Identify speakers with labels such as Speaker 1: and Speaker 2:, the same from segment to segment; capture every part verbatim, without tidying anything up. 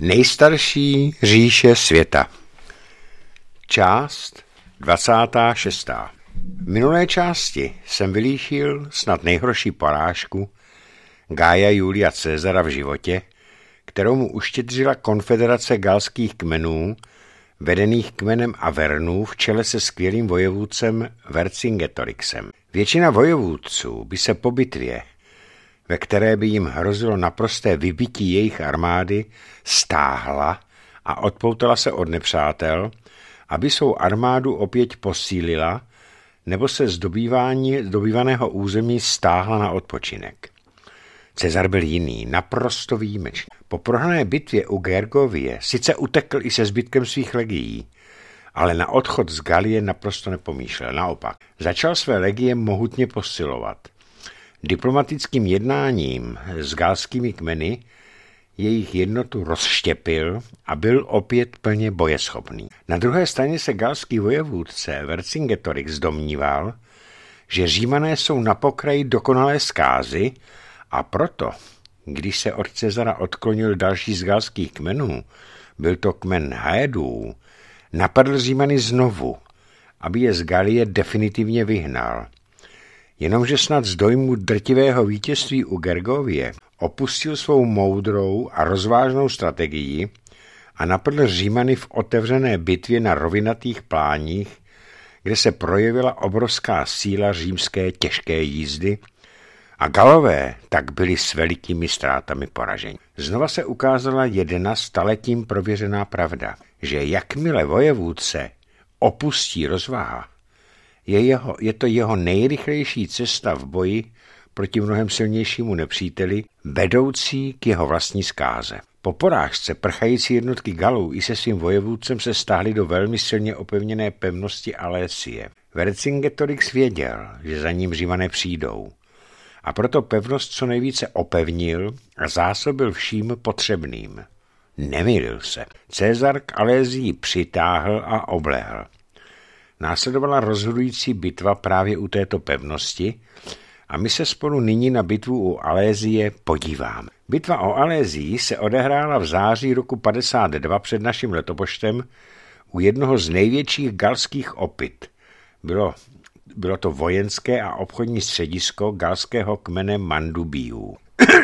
Speaker 1: Nejstarší říše světa. Část dvacátá šestá. V minulé části jsem vylíčil snad nejhorší porážku Gaia Julia Caesara v životě, kterou mu uštědřila konfederace galských kmenů, vedených kmenem Avernů v čele se skvělým vojevůdcem Vercingetorixem. Většina vojevůdců by se po bitvě, ve které by jim hrozilo naprosté vybití jejich armády, stáhla a odpoutala se od nepřátel, aby svou armádu opět posílila nebo se z dobývání dobývaného území stáhla na odpočinek. Cezar byl jiný, naprosto výjimečný. Po prohrané bitvě u Gergovie sice utekl i se zbytkem svých legií, ale na odchod z Galie naprosto nepomýšlel. Naopak, začal své legie mohutně posilovat. Diplomatickým jednáním s galskými kmeny jejich jednotu rozštěpil a byl opět plně bojeschopný. Na druhé straně se galský vojevůdce Vercingetorix domníval, že Římané jsou na pokraji dokonalé zkázy, a proto, když se od Cezara odklonil další z galských kmenů, byl to kmen Haedů, napadl Římany znovu, aby je z Galie definitivně vyhnal. Jenomže snad z dojmu drtivého vítězství u Gergovie opustil svou moudrou a rozvážnou strategii a napadl Římany v otevřené bitvě na rovinatých pláních, kde se projevila obrovská síla římské těžké jízdy, a Galové tak byli s velikými ztrátami poraženi. Znova se ukázala jedna staletím prověřená pravda, že jakmile vojevůdce opustí rozvaha, je, jeho, je to jeho nejrychlejší cesta v boji proti mnohem silnějšímu nepříteli, vedoucí k jeho vlastní zkáze. Po porážce prchající jednotky Galů i se svým vojevůdcem se stáhly do velmi silně opevněné pevnosti Alésie. Vercingetorix věděl, že za ním Římané přijdou, a proto pevnost co nejvíce opevnil a zásobil vším potřebným. Nemýlil se. Cezar k Alésii přitáhl a oblehl. Následovala rozhodující bitva právě u této pevnosti a my se spolu nyní na bitvu u Alézie podíváme. Bitva o Alésii se odehrála v září roku padesát dva před naším letopočtem u jednoho z největších galských opyt. Bylo, bylo to vojenské a obchodní středisko galského kmene Mandubiů.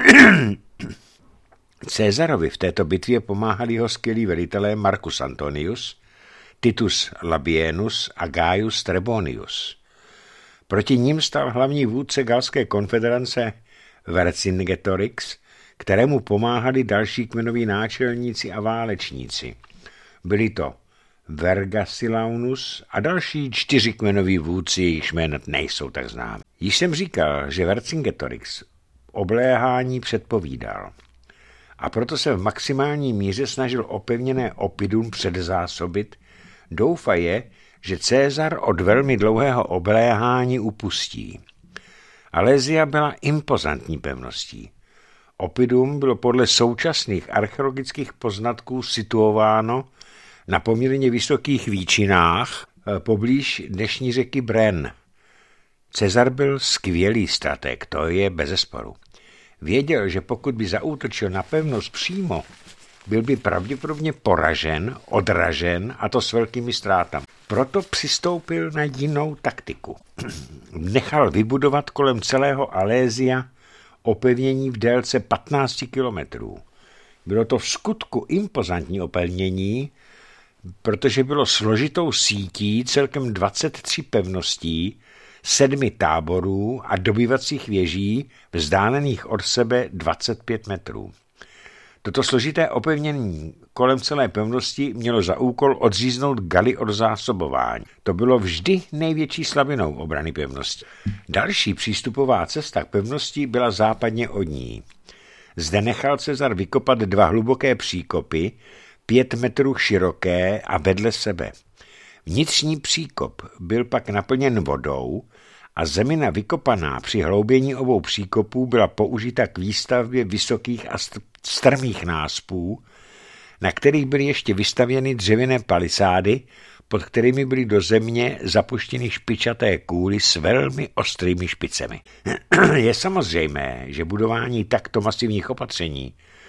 Speaker 1: Cezarovi v této bitvě pomáhali jeho skvělí velitelé Marcus Antonius, Titus Labienus a Gaius Trebonius. Proti ním stál hlavní vůdce galské konfederace Vercingetorix, kterému pomáhali další kmenoví náčelníci a válečníci. Byli to Vergasillanus a další čtyři kmenoví vůdci, jejichž jména nejsou tak známí. Již jsem říkal, že Vercingetorix obléhání předpovídal, a proto se v maximální míře snažil opevněné Oppidum předzásobit, doufaje, že Cezar od velmi dlouhého obléhání upustí. Alésia byla impozantní pevností. Oppidum bylo podle současných archeologických poznatků situováno na poměrně vysokých výčinách poblíž dnešní řeky Bren. Cezar byl skvělý stratég, to je bezesporu. Věděl, že pokud by zaútočil na pevnost přímo, byl by pravděpodobně poražen, odražen, a to s velkými ztrátami. Proto přistoupil na jinou taktiku. Nechal vybudovat kolem celého Alésia opevnění v délce patnáct kilometrů. Bylo to v skutku impozantní opevnění, protože bylo složitou sítí celkem dvacet tři pevností, sedmi táborů a dobývacích věží vzdálených od sebe dvacet pět metrů. Toto složité opevnění kolem celé pevnosti mělo za úkol odříznout Gali od zásobování. To bylo vždy největší slabinou obrany pevnosti. Další přístupová cesta k pevnosti byla západně od ní. Zde nechal Cezar vykopat dva hluboké příkopy, pět metrů široké a vedle sebe. Vnitřní příkop byl pak naplněn vodou a zemina vykopaná při hloubění obou příkopů byla použita k výstavbě vysokých a strmých náspů, na kterých byly ještě vystavěny dřevěné palisády, pod kterými byly do země zapuštěny špičaté kůly s velmi ostrými špicemi. Je samozřejmé, že budování takto masivních opatření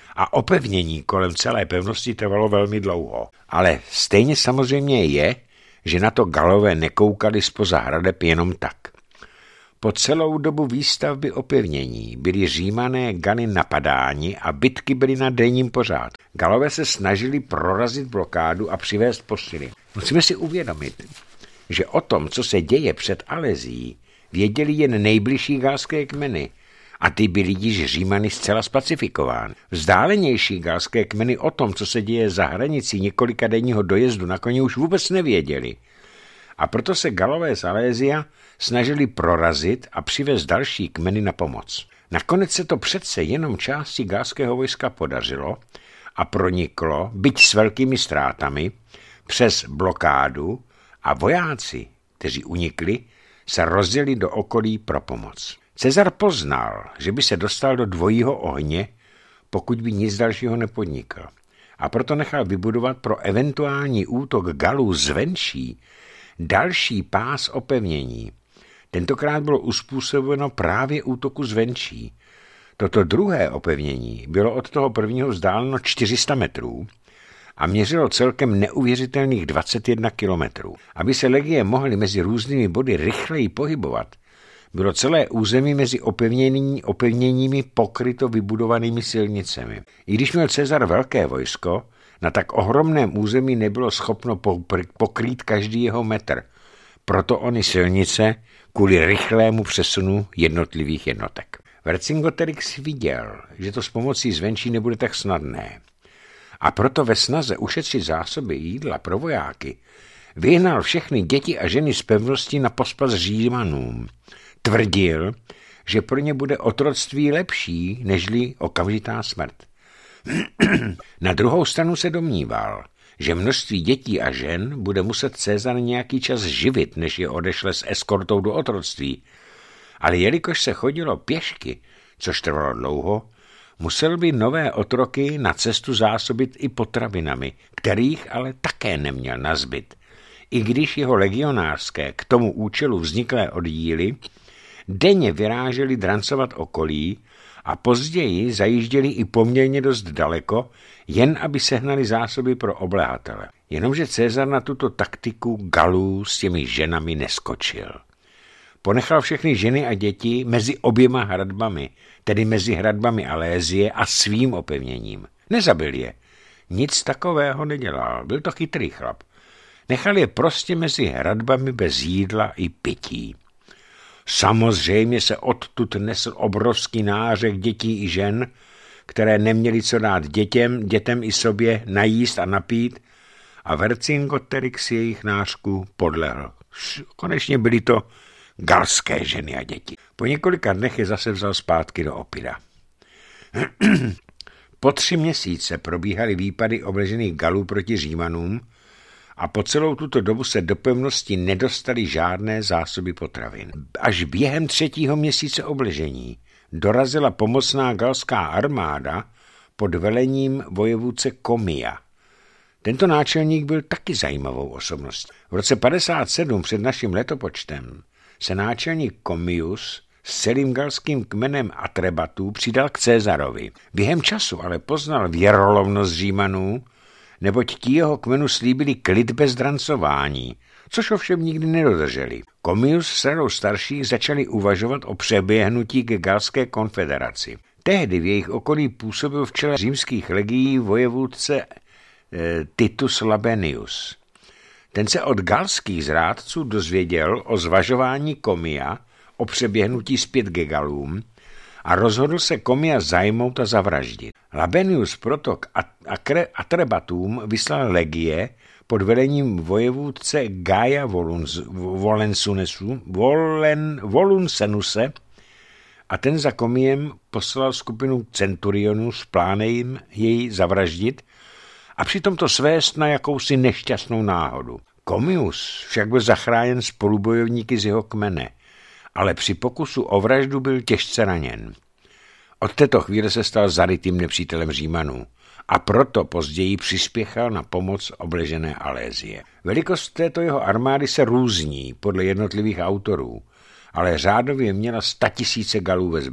Speaker 1: a opevnění kolem celé pevnosti trvalo velmi dlouho. Ale stejně samozřejmě je, že na to Galové nekoukali zpoza hradeb jenom tak. Po celou dobu výstavby opevnění byli Římané Gany napadáni a bitky byly na denním pořád. Galové se snažili prorazit blokádu a přivést posily. Musíme si uvědomit, že o tom, co se děje před Alezií, věděli jen nejbližší galské kmeny a ty byly již Římany zcela spacifikovány. Vzdálenější galské kmeny o tom, co se děje za hranicí několika denního dojezdu, na koni už vůbec nevěděli. A proto se Galové z Alézia snažili prorazit a přivést další kmeny na pomoc. Nakonec se to přece jenom části galského vojska podařilo a proniklo, byť s velkými ztrátami, přes blokádu a vojáci, kteří unikli, se rozdělili do okolí pro pomoc. Cezar poznal, že by se dostal do dvojího ohně, pokud by nic dalšího nepodnikl. A proto nechal vybudovat pro eventuální útok Galů zvenčí další pás opevnění. Tentokrát bylo uspůsobeno právě útoku zvenčí. Toto druhé opevnění bylo od toho prvního vzdáleno čtyři sta metrů a měřilo celkem neuvěřitelných dvacet jedna kilometrů. Aby se legie mohly mezi různými body rychleji pohybovat, bylo celé území mezi opevnění, opevněními pokryto vybudovanými silnicemi. I když měl Cezar velké vojsko, na tak ohromném území nebylo schopno pokrýt každý jeho metr. Proto ony silnice kvůli rychlému přesunu jednotlivých jednotek. Vercingetorix viděl, že to s pomocí zvenčí nebude tak snadné. A proto ve snaze ušetřit zásoby jídla pro vojáky vyhnal všechny děti a ženy z pevnosti na pospas Římanům. Tvrdil, že pro ně bude otroctví lepší, nežli okamžitá smrt. Na druhou stranu se domníval, že množství dětí a žen bude muset Cezar nějaký čas živit, než je odešle s eskortou do otroctví. Ale jelikož se chodilo pěšky, což trvalo dlouho, musel by nové otroky na cestu zásobit i potravinami, kterých ale také neměl nazbyt. I když jeho legionářské k tomu účelu vzniklé oddíly denně vyráželi drancovat okolí a později zajížděli i poměrně dost daleko, jen aby sehnali zásoby pro obléhatele. Jenomže Cezar na tuto taktiku Galů s těmi ženami neskočil. Ponechal všechny ženy a děti mezi oběma hradbami, tedy mezi hradbami Alézie a svým opevněním. Nezabil je. Nic takového nedělal, byl to chytrý chlap. Nechal je prostě mezi hradbami bez jídla i pití. Samozřejmě se odtud nesl obrovský nářek dětí i žen, které neměly co dát dětem, dětem i sobě najíst a napít, a Vercingetorix jejich nářku podlehl. Konečně byly to galské ženy a děti. Po několika dnech je zase vzal zpátky do Opida. Po tři měsíce probíhaly výpady obležených Galů proti Římanům a po celou tuto dobu se do pevnosti nedostaly žádné zásoby potravin. Až během třetího měsíce obležení dorazila pomocná galská armáda pod velením vojevůdce Komia. Tento náčelník byl taky zajímavou osobností. V roce padesát sedm před naším letopočtem se náčelník Komius s celým galským kmenem Atrebatů přidal k Cezarovi. Během času ale poznal věrolovnost Římanů, neboť ti jeho kmenu slíbili klid bez drancování, což ovšem nikdy nedodrželi. Komius s radou starších začali uvažovat o přeběhnutí ke galské konfederaci. Tehdy v jejich okolí působil v čele římských legií vojevůdce e, Titus Labenius. Ten se od galských zrádců dozvěděl o zvažování Komia o přeběhnutí zpět ke Galům a rozhodl se Komia zajmout a zavraždit. Labenius proto k Atrebatům vyslal legie pod vedením vojevůdce Gaia Volunsenuse a ten za Komiem poslal skupinu centurionů s plánem jej zavraždit a přitom to svést na jakousi nešťastnou náhodu. Komius však byl zachráněn spolubojovníky z jeho kmene, ale při pokusu o vraždu byl těžce raněn. Od této chvíle se stal zarytým nepřítelem Římanů a proto později přispěchal na pomoc obležené Alézie. Velikost této jeho armády se různí podle jednotlivých autorů, ale řádově měla statisíce Galů ve zbraní.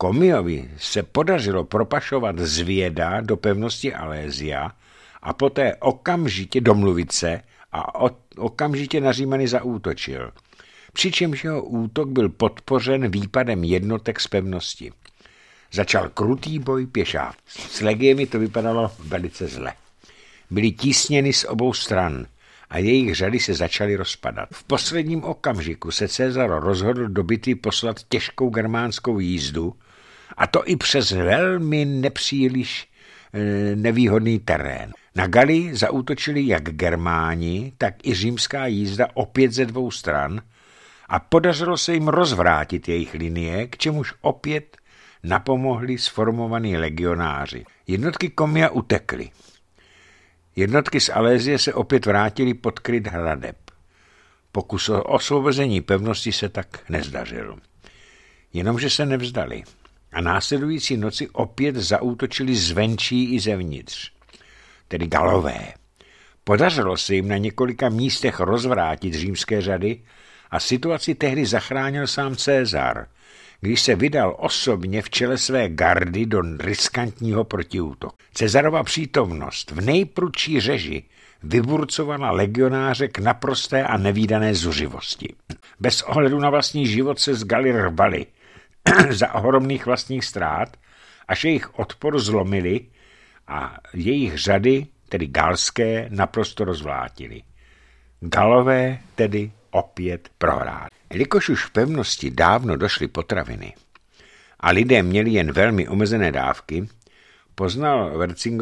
Speaker 1: Comiovi se podařilo propašovat z Věda do pevnosti Alésia a poté okamžitě domluvit se a okamžitě na Římany zaútočil. Přičemž jeho útok byl podpořen výpadem jednotek z pevnosti. Začal krutý boj pěšák. S legiemi to vypadalo velice zle. Byli tísněni z obou stran a jejich řady se začaly rozpadat. V posledním okamžiku se Cezar rozhodl do bitvy poslat těžkou germánskou jízdu, a to i přes velmi nepříliš e, nevýhodný terén. Na Galii zaútočili jak Germáni, tak i římská jízda opět ze dvou stran a podařilo se jim rozvrátit jejich linie, k čemuž opět napomohli sformovaní legionáři. Jednotky Comia utekly. Jednotky z Alézie se opět vrátily pod kryt hradeb. Pokus o osvobození pevnosti se tak nezdařil. Jenomže se nevzdali a následující noci opět zaútočili zvenčí i zevnitř, tedy Galové. Podařilo se jim na několika místech rozvrátit římské řady a situaci tehdy zachránil sám Cezar, když se vydal osobně v čele své gardy do riskantního protiútoku. Cezarova přítomnost v nejprudší řeži vyburcovala legionáře k naprosté a nevídané zuřivosti. Bez ohledu na vlastní život se z Galy rvali za ohromných vlastních ztrát, až jejich odpor zlomili a jejich řady, tedy galské, naprosto rozvlátili. Galové tedy opět prohráli. Jelikož už v pevnosti dávno došly potraviny a lidé měli jen velmi omezené dávky, poznal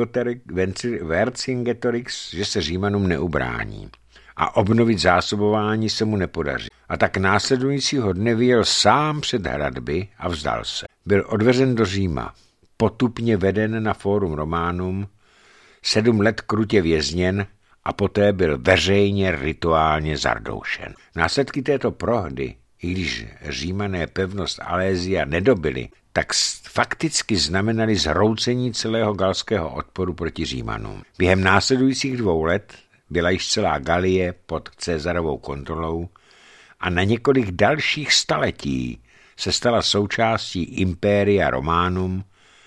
Speaker 1: Vercingetorix, že se Římanům neubrání a obnovit zásobování se mu nepodaří. A tak následujícího dne vyjel sám před hradby a vzdal se. Byl odvezen do Říma, potupně veden na Forum Romanum, sedm let krutě vězněn a poté byl veřejně rituálně zardoušen. Následky této prohdy, i když Římané pevnost Alésia nedobili, tak fakticky znamenali zhroucení celého galského odporu proti Římanům. Během následujících dvou let byla již celá Galie pod Cezarovou kontrolou a na několik dalších staletí se stala součástí Impéria Romanum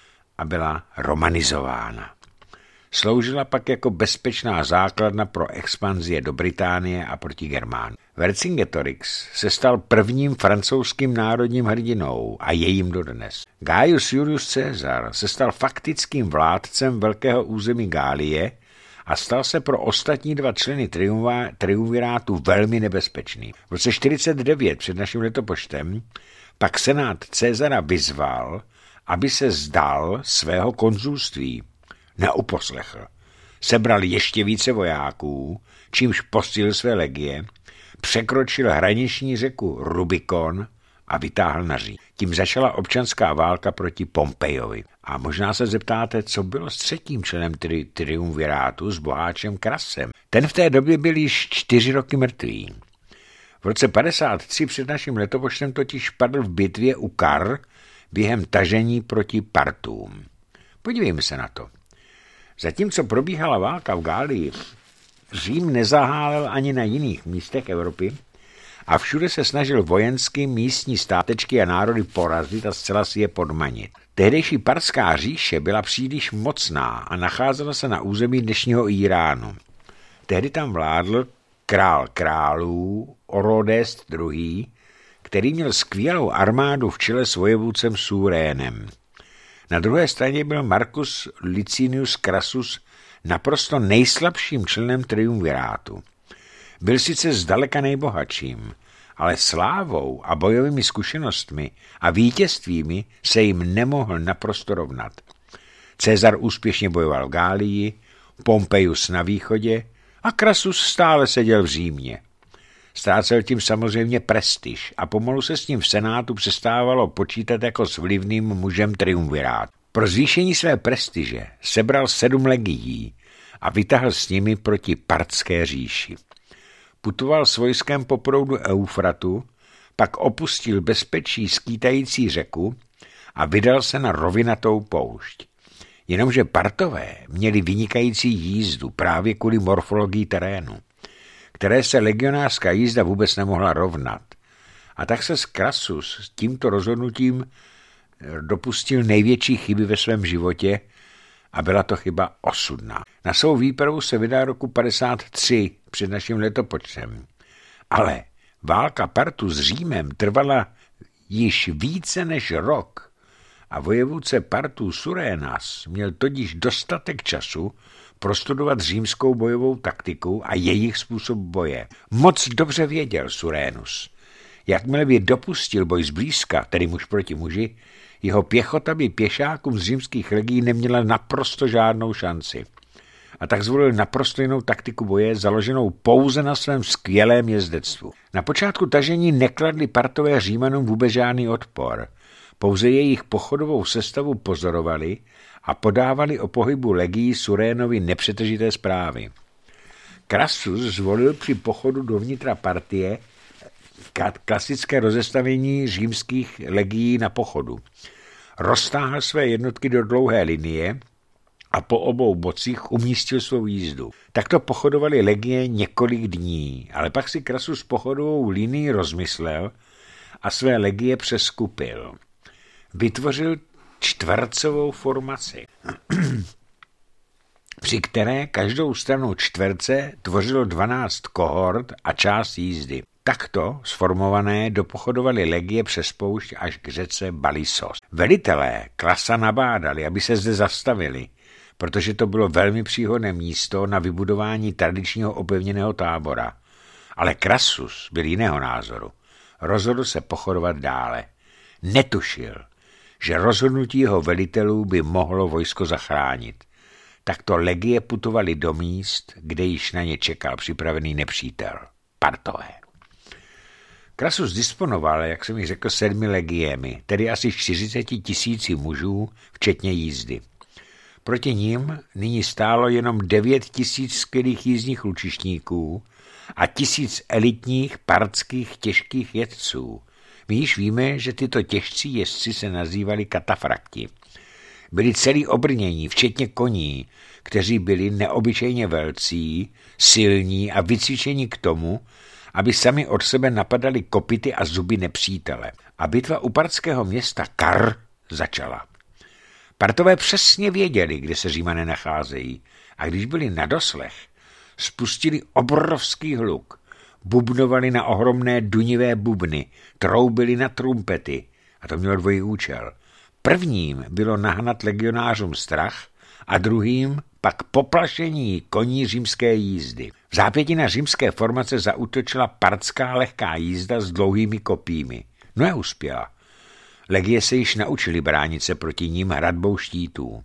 Speaker 1: a byla romanizována. Sloužila pak jako bezpečná základna pro expanzie do Británie a proti Germánům. Vercingetorix se stal prvním francouzským národním hrdinou a je jim dodnes. Gaius Julius Caesar se stal faktickým vládcem velkého území Gálie a stal se pro ostatní dva členy triumvirátu velmi nebezpečný. V roce čtyřicet devět před naším letopočtem pak senát Cezara vyzval, aby se vzdal svého konzulství. Neuposlechl. Sebral ještě více vojáků, čímž posílil své legie, překročil hraniční řeku Rubikon a vytáhl na Řím. Tím začala občanská válka proti Pompejovi. A možná se zeptáte, co bylo s třetím členem tri- triumvirátu, s boháčem Krasem. Ten v té době byl již čtyři roky mrtvý. V roce padesát tři před naším letopočtem totiž padl v bitvě u Kar během tažení proti Partům. Podívejme se na to. Zatímco probíhala válka v Gálii, Řím nezahálel ani na jiných místech Evropy a všude se snažil vojensky místní státečky a národy porazit a zcela si je podmanit. Tehdejší Parská říše byla příliš mocná a nacházela se na území dnešního Iránu. Tehdy tam vládl král králů Orodes druhý., který měl skvělou armádu v čele s vojevůdcem Surénem. Na druhé straně byl Marcus Licinius Crassus naprosto nejslabším členem triumvirátu. Byl sice zdaleka nejbohatším, ale slávou a bojovými zkušenostmi a vítězstvími se jim nemohl naprosto rovnat. Cezar úspěšně bojoval v Gálii, Pompejus na východě a Crassus stále seděl v Římě. Ztrácel tím samozřejmě prestiž a pomalu se s ním v senátu přestávalo počítat jako s vlivným mužem triumvirátu. Pro zvýšení své prestiže sebral sedm legií a vytahl s nimi proti Partské říši. Putoval s vojskem po proudu Eufratu, pak opustil bezpečí skýtající řeku a vydal se na rovinatou poušť. Jenomže Partové měli vynikající jízdu právě kvůli morfologii terénu, které se legionářská jízda vůbec nemohla rovnat. A tak se Crassus s tímto rozhodnutím dopustil největší chyby ve svém životě a byla to chyba osudná. Na svou výpravu se vydal roku padesát tři před naším letopočtem. Ale válka Partu s Římem trvala již více než rok a vojevůdce Partu Surénas měl tudíž dostatek času prostudovat římskou bojovou taktiku a jejich způsob boje. Moc dobře věděl Surénus. Jakmile by dopustil boj zblízka, tedy muž proti muži, jeho pěchota by pěšákům z římských legií neměla naprosto žádnou šanci. A tak zvolil naprosto jinou taktiku boje, založenou pouze na svém skvělém jezdectvu. Na počátku tažení nekladli Partové Římanům vůbec žádný odpor. Pouze jejich pochodovou sestavu pozorovali a podávali o pohybu legií Surénovi nepřetržité zprávy. Crassus zvolil při pochodu dovnitra Partie klasické rozestavení římských legií na pochodu. Roztáhl své jednotky do dlouhé linie a po obou bocích umístil svou jízdu. Takto pochodovali legie několik dní, ale pak si Crassus pochodovou linii rozmyslel a své legie přeskupil. Vytvořil čtvercovou formaci, při které každou stranu čtverce tvořilo dvanáct kohort a část jízdy. Takto sformované dopochodovali legie přes poušť až k řece Balisos. Velitelé Klasa nabádali, aby se zde zastavili, protože to bylo velmi příhodné místo na vybudování tradičního opevněného tábora. Ale Crassus byl jiného názoru. Rozhodl se pochodovat dále. Netušil, že rozhodnutí jeho velitelů by mohlo vojsko zachránit. Takto legie putovali do míst, kde již na ně čekal připravený nepřítel. Partové. Crassus disponoval, jak jsem ji řekl, sedmi legiemi, tedy asi čtyřiceti tisíci mužů, včetně jízdy. Proti nim nyní stálo jenom devět tisíc skvělých jízdních lučišníků a tisíc elitních partských těžkých jezdců. My již víme, že tyto těžcí jezdci se nazývali katafrakti. Byli celý obrnění, včetně koní, kteří byli neobyčejně velcí, silní a vycvičení k tomu, aby sami od sebe napadali kopyty a zuby nepřítele. A bitva u partského města Kar začala. Partové přesně věděli, kde se Římané nacházejí, a když byli na doslech, spustili obrovský hluk, bubnovali na ohromné dunivé bubny, troubili na trumpety, a to mělo dvojí účel. Prvním bylo nahnat legionářům strach a druhým pak poplašení koní římské jízdy. V zápětí na římské formace zaútočila partská lehká jízda s dlouhými kopími. No neuspěla. Legie se již naučili bránit se proti ním hradbou štítů.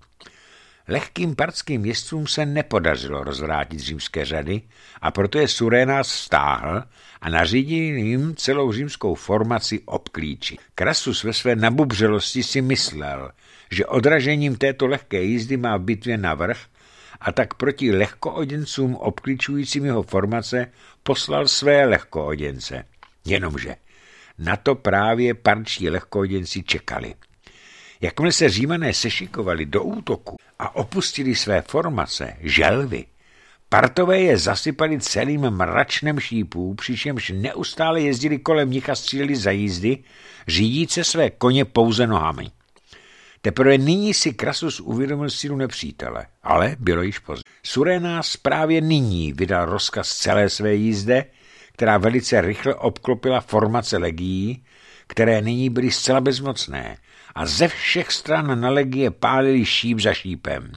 Speaker 1: Lehkým partským jezdcům se nepodařilo rozvrátit římské řady a proto je Surénas stáhl a nařídil jim celou římskou formaci obklíčit. Crassus ve své nabubřelosti si myslel, že odražením této lehké jízdy má v bitvě navrch a tak proti lehkooděncům obklíčujícím jeho formace poslal své lehkooděnce. Jenomže na to právě partští lehkooděnci čekali. Jakmile se Římané sešikovali do útoku a opustili své formace, želvy, Partové je zasypali celým mračnem šípů, přičemž neustále jezdili kolem nich a stříleli za jízdy, řídíce své koně pouze nohami. Teprve nyní si Crassus uvědomil sílu nepřítele, ale bylo již pozdě. Surénas právě nyní vydal rozkaz celé své jízde, která velice rychle obklopila formace legií, které nyní byly zcela bezmocné a ze všech stran na legie pálili šíp za šípem.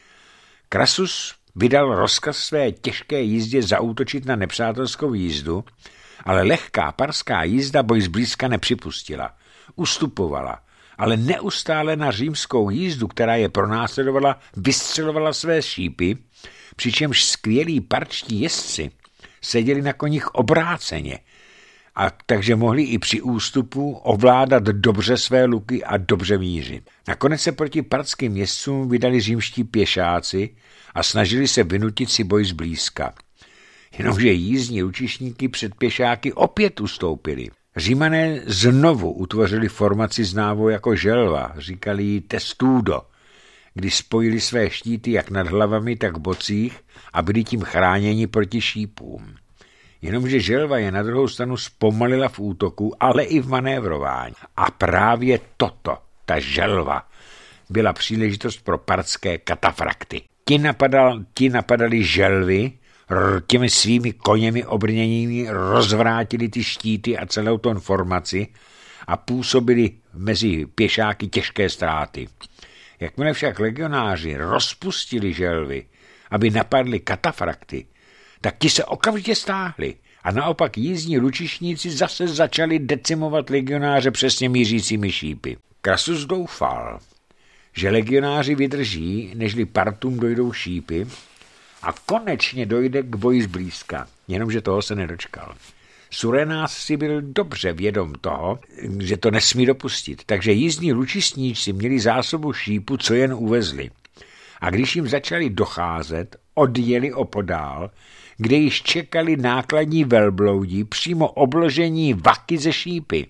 Speaker 1: Crassus vydal rozkaz své těžké jízdě zaútočit na nepřátelskou jízdu, ale lehká parská jízda boj zblízka nepřipustila. Ustupovala, ale neustále na římskou jízdu, která je pronásledovala, vystřelovala své šípy, přičemž skvělí parčtí jezdci seděli na koních obráceně, a takže mohli i při ústupu ovládat dobře své luky a dobře mířit. Nakonec se proti partským jezdcům vydali římští pěšáci a snažili se vynutit si boj zblízka. Jenomže jízdní lučišníky před pěšáky opět ustoupili. Římané znovu utvořili formaci známou jako želva, říkali jí testudo, kdy spojili své štíty jak nad hlavami, tak v bocích a byli tím chráněni proti šípům. Jenomže želva je na druhou stranu zpomalila v útoku, ale i v manévrování. A právě toto ta želva, byla příležitost pro partské katafrakty. Ti, napadal, ti napadali želvy, těmi svými koněmi obrněnými rozvrátili ty štíty a celou tu formaci a působili mezi pěšáky těžké ztráty. Jakmile však legionáři rozpustili želvy, aby napadli katafrakty, tak ti se okamžitě stáhli a naopak jízdní lučišníci zase začali decimovat legionáře přesně mířícími šípy. Crassus doufal, že legionáři vydrží, nežli partům dojdou šípy a konečně dojde k boji zblízka, jenomže toho se nedočkal. Surenas si byl dobře vědom toho, že to nesmí dopustit, takže jízdní lučišníci měli zásobu šípu, co jen uvezli. A když jim začali docházet, odjeli opodál, kde již čekali nákladní velbloudi přímo obložení vaky ze šípy.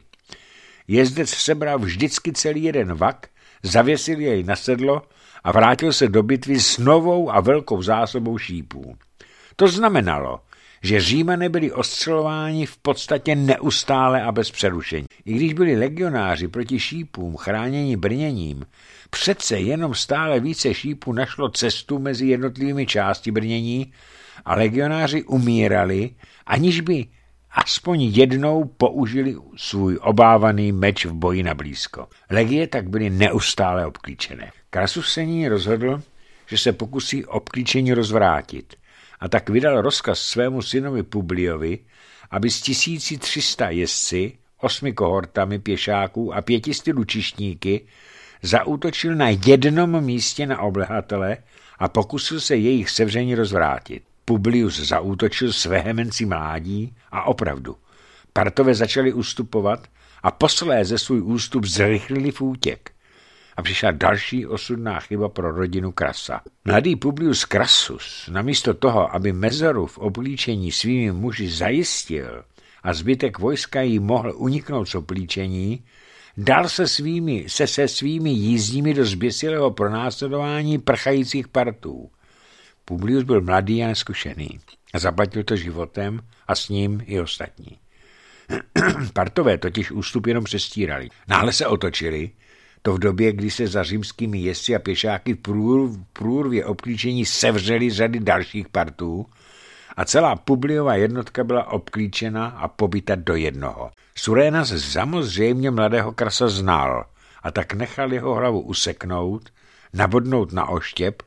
Speaker 1: Jezdec sebral vždycky celý jeden vak, zavěsil jej na sedlo a vrátil se do bitvy s novou a velkou zásobou šípů. To znamenalo, že Římané byli ostřelováni v podstatě neustále a bez přerušení. I když byli legionáři proti šípům chráněni brněním, přece jenom stále více šípů našlo cestu mezi jednotlivými části brnění a legionáři umírali, aniž by aspoň jednou použili svůj obávaný meč v boji na blízko. Legie tak byly neustále obklíčené. Crassus se ní rozhodl, že se pokusí obklíčení rozvrátit, a tak vydal rozkaz svému synovi Publiovi, aby s tisíci tři sta jezdci, osmi kohortami pěšáků a pětisty lučišníky zaútočil na jednom místě na oblehatele a pokusil se jejich sevření rozvrátit. Publius zaútočil s vehemencí mládí a opravdu. Partové začali ustupovat a posléze svůj ústup zrychlili v útěk. A přišla další osudná chyba pro rodinu Crassa. Mladý Publius Crassus, namísto toho, aby mezeru v oblíčení svými muži zajistil a zbytek vojska jí mohl uniknout z oblíčení, dal se, svými, se se svými jízdními do zběsilého pronásledování prchajících partů. Publius byl mladý a neskušený a zaplatil to životem a s ním i ostatní. Partové totiž ústup jenom přestírali. Náhle se otočili, to v době, kdy se za římskými jezdci a pěšáky v průrvě obklíčení sevřeli řady dalších partů a celá Publiova jednotka byla obklíčena a pobyta do jednoho. Surenas samozřejmě mladého Crassa znal a tak nechal jeho hlavu useknout, nabodnout na oštěp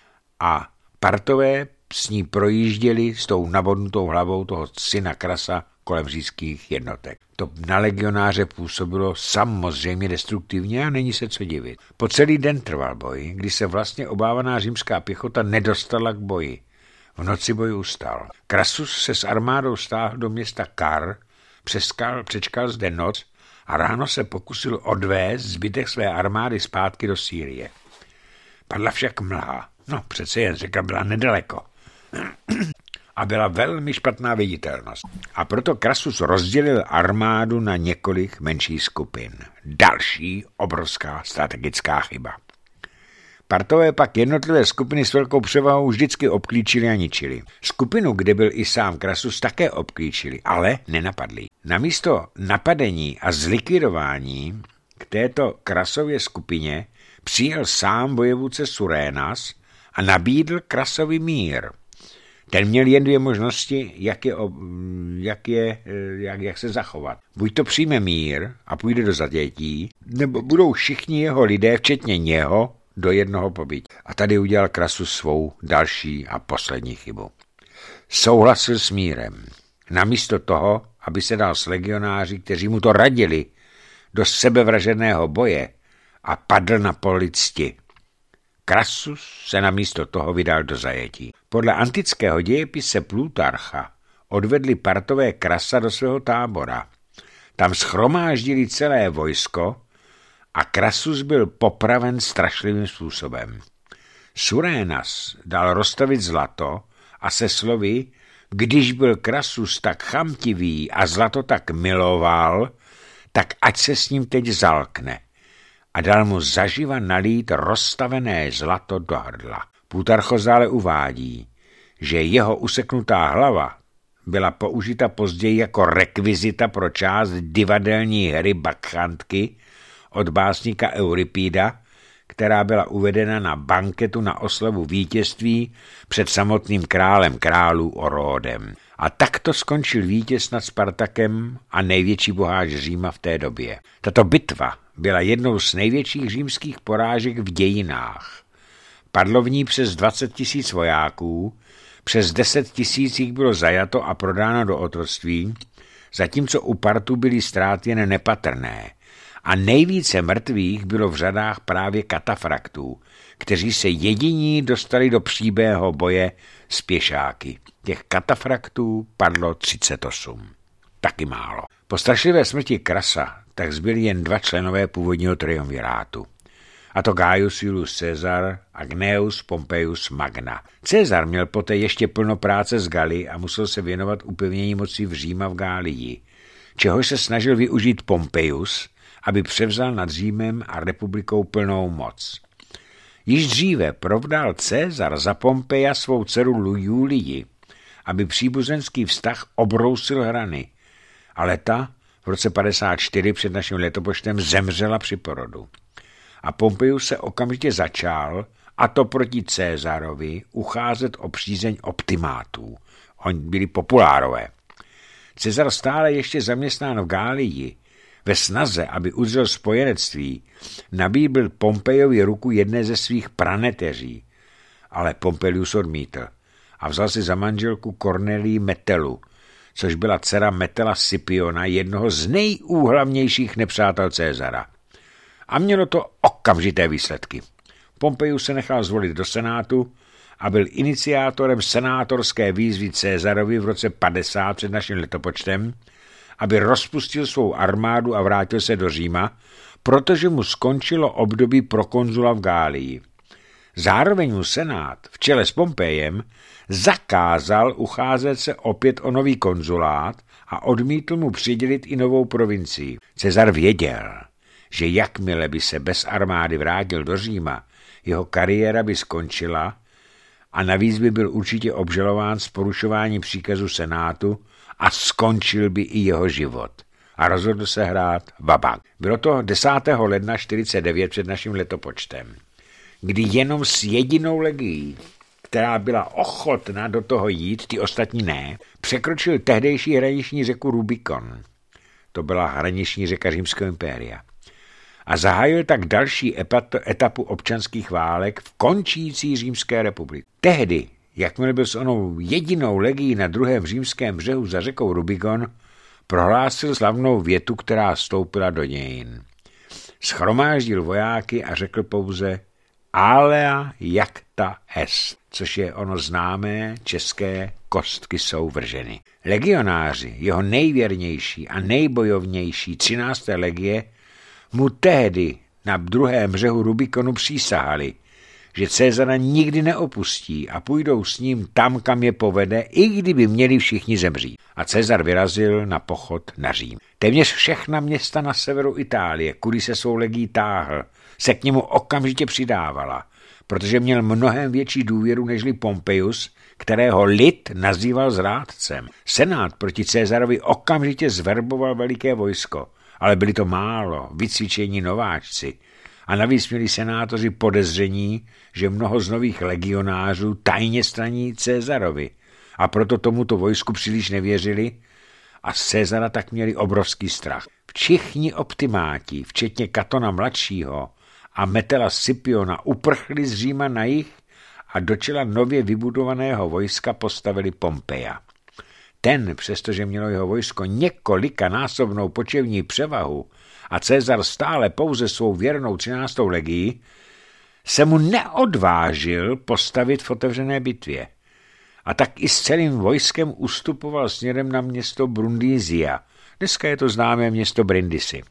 Speaker 1: a partové s ní projížděli s tou nabodnutou hlavou toho syna Crassa kolem říšských jednotek. To na legionáře působilo samozřejmě destruktivně a není se co divit. Po celý den trval boj, kdy se vlastně obávaná římská pěchota nedostala k boji. V noci boj ustal. Crassus se s armádou stáhl do města Kar, přeskal, přečkal zde noc a ráno se pokusil odvést zbytek své armády zpátky do Sýrie. Padla však mlha. No, přece jen řeka byla nedaleko. A byla velmi špatná viditelnost. A proto Crassus rozdělil armádu na několik menších skupin. Další obrovská strategická chyba. Partové pak jednotlivé skupiny s velkou převahou vždycky obklíčili a ničili. Skupinu, kde byl i sám Crassus, také obklíčili, ale nenapadli. Namísto napadení a zlikvidování k této Crassově skupině přijel sám vojevůdce Surenas a nabídl Crassovi mír. Ten měl jen dvě možnosti, jak, je, jak, je, jak, jak se zachovat. Buď to přijme mír a půjde do zadětí, nebo budou všichni jeho lidé, včetně něho, do jednoho pobyt. A tady udělal Crassus svou další a poslední chybu. Souhlasil s mírem. Namísto toho, aby se dal s legionáři, kteří mu to radili, do sebevražedného boje a padl na poli cti. Crassus se namísto toho vydal do zajetí. Podle antického dějepise Plutarcha odvedli partové Crassa do svého tábora. Tam shromáždili celé vojsko a Crassus byl popraven strašlivým způsobem. Surenas dal rozstavit zlato a se slovy, když byl Crassus tak chamtivý a zlato tak miloval, tak ať se s ním teď zalkne. A dal mu zaživa nalít rozstavené zlato do hrdla. Plutarchos dále uvádí, že jeho useknutá hlava byla použita později jako rekvizita pro část divadelní hry bakchantky od básníka Euripida, která byla uvedena na banketu na oslavu vítězství před samotným králem králů Orodem. A takto skončil vítěz nad Spartakem a největší boháč Říma v té době. Tato bitva byla jednou z největších římských porážek v dějinách. Padlo v ní přes dvacet tisíc vojáků, přes deset tisíc jich bylo zajato a prodáno do otroctví, zatímco u Partů byly ztráty jen nepatrné. A nejvíce mrtvých bylo v řadách právě katafraktů, kteří se jediní dostali do příbého boje s pěšáky. Těch katafraktů padlo třicet osm. Taky málo. Po strašlivé smrti Krasa tak zbyli jen dva členové původního triumvirátu. A to Gaius Julius Caesar a Gnaeus Pompeius Magna. Caesar měl poté ještě plno práce z Galy a musel se věnovat upevnění moci v Říma v Gálii, čehož se snažil využít Pompeius, aby převzal nad Římem a republikou plnou moc. Již dříve provdal Caesar za Pompeja svou dceru Julii, aby příbuzenský vztah obrousil hrany, ale ta v roce padesát čtyři před naším letopočtem zemřela při porodu. A Pompeius se okamžitě začal, a to proti Caesarovi, ucházet o přízeň optimátů. Oni byli populárové. Caesar stále ještě zaměstnán v Gálii, ve snaze, aby udržel spojenectví, nabídl Pompejovi ruku jedné ze svých praneteří, ale Pompeius odmítl a vzal si za manželku Cornelii Metelu, což byla dcera Metela Scipiona, jednoho z nejúhlavnějších nepřátel Caesara. A mělo to okamžité výsledky. Pompeius se nechal zvolit do senátu a byl iniciátorem senátorské výzvy Caesarovi v roce padesát před naším letopočtem, aby rozpustil svou armádu a vrátil se do Říma, protože mu skončilo období prokonzula v Gálii. Zároveň mu senát v čele s Pompejem zakázal ucházet se opět o nový konzulát a odmítl mu přidělit i novou provincii. Cezar věděl, že jakmile by se bez armády vrátil do Říma, jeho kariéra by skončila a navíc by byl určitě obžalován z porušování příkazu senátu a skončil by i jeho život. A rozhodl se hrát vabank. Bylo to desátého ledna čtyřicet devět před naším letopočtem, kdy jenom s jedinou legií, která byla ochotna do toho jít, ty ostatní ne, překročil tehdejší hraniční řeku Rubikon. To byla hraniční řeka Římského impéria. A zahájil tak další etapu občanských válek v končící Římské republice. Tehdy, jakmile byl s onou jedinou legií na druhém římském břehu za řekou Rubikon, prohlásil slavnou větu, která vstoupila do dějin. Schromáždil vojáky a řekl pouze alea jacta est, což je ono známé české kostky jsou vrženy. Legionáři, jeho nejvěrnější a nejbojovnější třinácté legie, mu tehdy na druhém břehu Rubikonu přísahali, že Cezara nikdy neopustí a půjdou s ním tam, kam je povede, i kdyby měli všichni zemřít. A Cezar vyrazil na pochod na Řím. Téměř všechna města na severu Itálie, kudy se svou legií táhl, se k němu okamžitě přidávala, protože měl mnohem větší důvěru nežli Pompeius, kterého lid nazýval zrádcem. Senát proti Cezarovi okamžitě zverboval veliké vojsko, ale byli to málo, vycvičení nováčci. A navíc měli senátoři podezření, že mnoho z nových legionářů tajně straní Cezarovi a proto tomuto vojsku příliš nevěřili a z Cezara tak měli obrovský strach. Všichni optimáti, včetně Katona mladšího a Metela Scipiona, uprchli z Říma na jih a do čela nově vybudovaného vojska postavili Pompeja. Ten, přestože mělo jeho vojsko několikanásobnou počevní převahu a Cezar stále pouze svou věrnou třináctou legii, se mu neodvážil postavit v otevřené bitvě. A tak i s celým vojskem ustupoval směrem na město Brundisia. Dneska je to známé město Brindisi.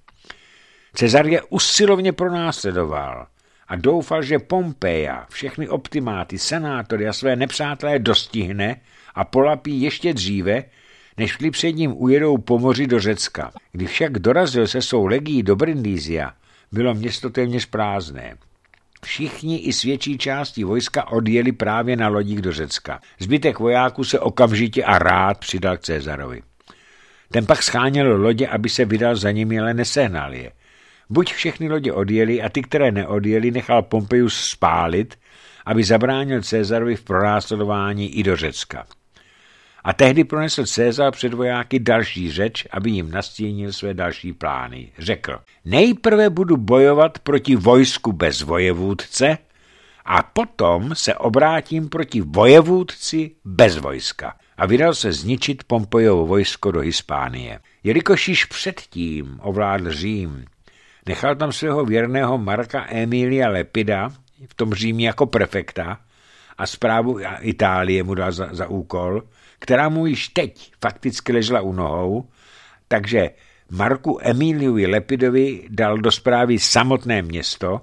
Speaker 1: Cezar je usilovně pronásledoval a doufal, že Pompeja, všechny optimáty, senátory a své nepřátelé dostihne a polapí ještě dříve, než šli před ním ujedou po moři do Řecka. Když však dorazil se svou legií do Brindisia, bylo město téměř prázdné. Všichni i s větší částí vojska odjeli právě na lodích do Řecka. Zbytek vojáků se okamžitě a rád přidal k Cezarovi. Ten pak scháněl lodě, aby se vydal za nimi, ale nesehnal je. Buď všechny lodě odjeli a ty, které neodjeli, nechal Pompejus spálit, aby zabránil Cezarovi v pronásledování i do Řecka. A tehdy pronesl Cezar před vojáky další řeč, aby jim nastínil své další plány. Řekl, nejprve budu bojovat proti vojsku bez vojevůdce a potom se obrátím proti vojevůdci bez vojska. A vydal se zničit Pompejovo vojsko do Hispánie. Jelikož již předtím ovládl Řím, nechal tam svého věrného Marka Emilia Lepida v tom Římě jako prefekta a správu Itálie mu dal za, za úkol, která mu již teď fakticky ležela u nohou, takže Marku Emiliui Lepidovi dal do správy samotné město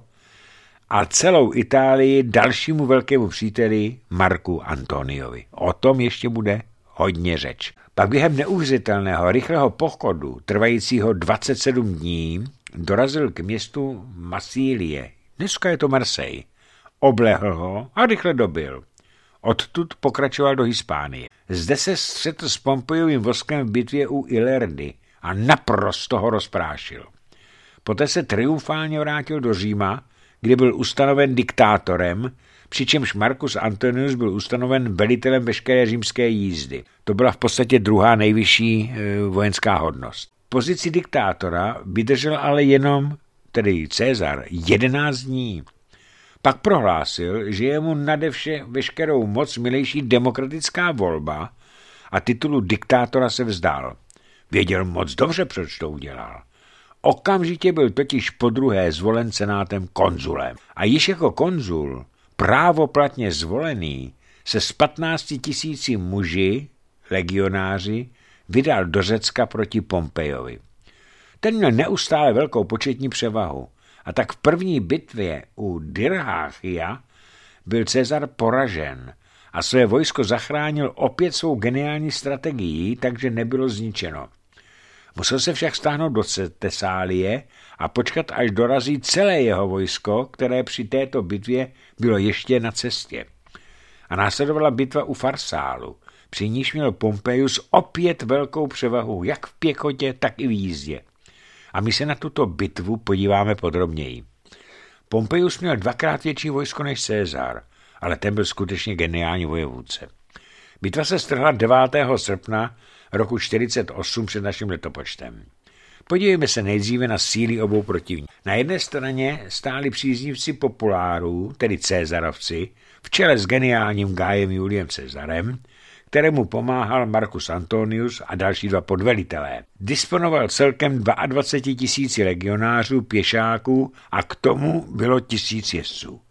Speaker 1: a celou Itálii dalšímu velkému příteli Marku Antoniovi. O tom ještě bude hodně řeč. Pak během neuvěřitelného rychlého pochodu, trvajícího dvacet sedm dní, dorazil k městu Massílie. Dneska je to Marseille. Oblehl ho a rychle dobil. Odtud pokračoval do Hispánie. Zde se střetl s Pompejovým voskem v bitvě u Ilerdy a naprosto ho rozprášil. Poté se triumfálně vrátil do Říma, kde byl ustanoven diktátorem, přičemž Marcus Antonius byl ustanoven velitelem veškeré římské jízdy. To byla v podstatě druhá nejvyšší e, vojenská hodnost. Pozici diktátora vydržel ale jenom, tedy Cezar, jedenáct dní. Pak prohlásil, že je mu nade vše veškerou moc milejší demokratická volba a titulu diktátora se vzdal. Věděl moc dobře, proč to udělal. Okamžitě byl totiž podruhé zvolen senátem konzulem. A již jako konzul, právoplatně zvolený, se s patnácti tisíci muži, legionáři, vydal do Řecka proti Pompejovi. Ten měl neustále velkou početní převahu. A tak v první bitvě u Dyrrhachia byl Cezar poražen a své vojsko zachránil opět svou geniální strategií, takže nebylo zničeno. Musel se však stáhnout do Tesálie a počkat, až dorazí celé jeho vojsko, které při této bitvě bylo ještě na cestě. A následovala bitva u Farsálu, při níž měl Pompejus opět velkou převahu jak v pěchotě, tak i v jízdě. A my se na tuto bitvu podíváme podrobněji. Pompejus měl dvakrát větší vojsko než Cezar, ale ten byl skutečně geniální vojevůdce. Bitva se strhla devátého srpna roku čtyřicet osm před naším letopočtem. Podívejme se nejdříve na síly obou protivníků. Na jedné straně stáli příznivci populárů, tedy Cezarovci, v čele s geniálním Gaiem Juliem Cezarem, kterému pomáhal Marcus Antonius a další dva podvelitelé. Disponoval celkem dvacet dva tisíci legionářů, pěšáků a k tomu bylo tisíc jezdců.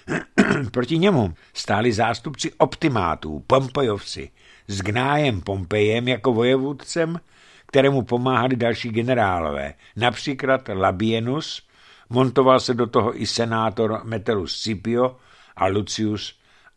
Speaker 1: Proti němu stáli zástupci optimátů, Pompejovci, s Gnájem Pompejem jako vojevůdcem, kterému pomáhali další generálové, například Labienus, montoval se do toho i senátor Metellus Scipio a Lucius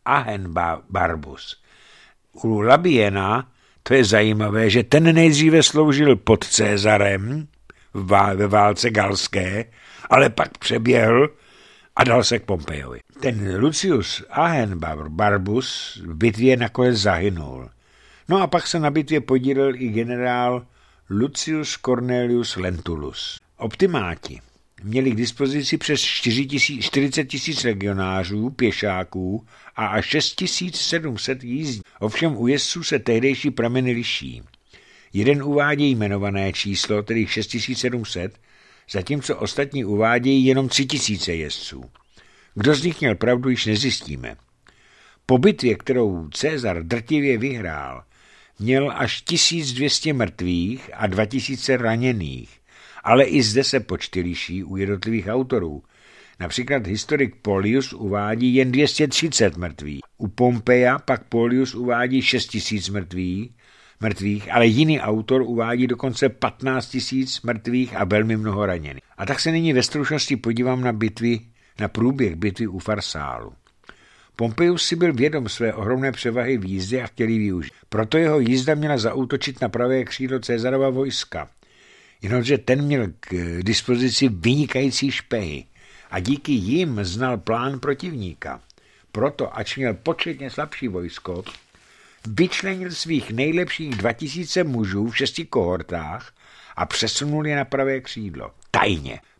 Speaker 1: Ahenbarbus. U Labiena, to je zajímavé, že ten nejdříve sloužil pod Cezarem ve válce galské, ale pak přeběhl a dal se k Pompejovi. Ten Lucius Ahenbarbus v bitvě nakonec zahynul. No a pak se na bitvě podílel i generál Lucius Cornelius Lentulus. Optimáti měli k dispozici přes čtyřicet tisíc legionářů, pěšáků a až šest tisíc sedm set jízdní. Ovšem u jezdců se tehdejší prameny liší. Jeden uvádí jmenované číslo, tedy šest tisíc sedm set, zatímco ostatní uvádějí jenom tři tisíce jezdců. Kdo z nich měl pravdu, již nezjistíme. Po bitvě, kterou Cezar drtivě vyhrál, měl až tisíc dvě stě mrtvých a dva tisíce raněných, ale i zde se počty liší u jednotlivých autorů. Například historik Polius uvádí jen dvě stě třicet mrtvých. U Pompeja pak Polius uvádí šest tisíc mrtvých, mrtvých, ale jiný autor uvádí dokonce patnáct tisíc mrtvých a velmi mnoho raněných. A tak se nyní ve stručnosti podívám na bitvy, na průběh bitvy u Farsálu. Pompejus si byl vědom své ohromné převahy v jízdě a chtěl ji využít. Proto jeho jízda měla zaútočit na pravé křídlo Cezarova vojska. Jenomže ten měl k dispozici vynikající špehy a díky jim znal plán protivníka. Proto, ač měl početně slabší vojsko, vyčlenil svých nejlepších dva tisíce mužů v šesti kohortách a přesunul je na pravé křídlo. Tajně.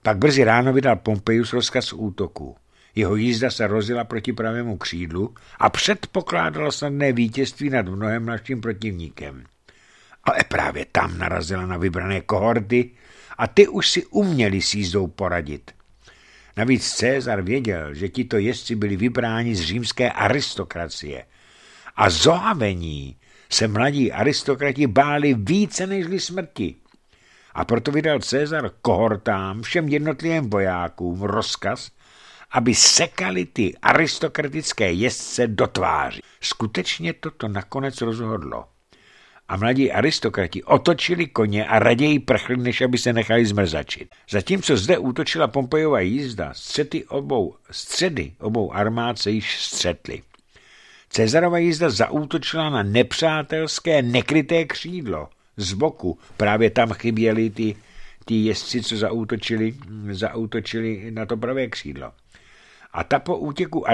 Speaker 1: Pak brzy ráno vydal Pompeius rozkaz útoku. Jeho jízda se rozjela proti pravému křídlu a předpokládala snadné vítězství nad mnohem naším protivníkem. Ale právě tam narazila na vybrané kohorty a ty už si uměli s jízdou poradit. Navíc César věděl, že tito jezdci byli vybráni z římské aristokracie a zohavení se mladí aristokrati báli více nežli smrti. A proto vydal César kohortám, všem jednotlivým vojákům rozkaz, aby sekali ty aristokratické jezdce do tváří. Skutečně toto nakonec rozhodlo. A mladí aristokrati otočili koně a raději prchli, než aby se nechali zmrzačit. Zatímco zde útočila Pompejova jízda, střety obou, středy obou armád se již střetly. Cezarova jízda zaútočila na nepřátelské nekryté křídlo. Z boku právě tam chyběli ty, ty jezdci, co zaútočili, zaútočili na to pravé křídlo. A ta po útěku,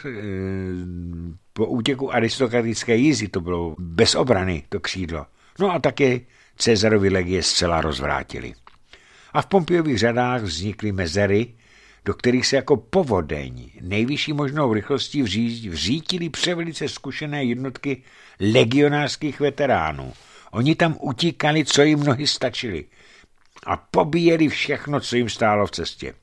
Speaker 1: po útěku aristokratické jízdy, to bylo bez obrany, to křídlo. No a také Cezarovi legie zcela rozvrátili. A v Pompejových řadách vznikly mezery, do kterých se jako povodeň nejvyšší možnou rychlostí vří, vřítily převelice zkušené jednotky legionářských veteránů. Oni tam utíkali, co jim nohy stačily a pobíjeli všechno, co jim stálo v cestě.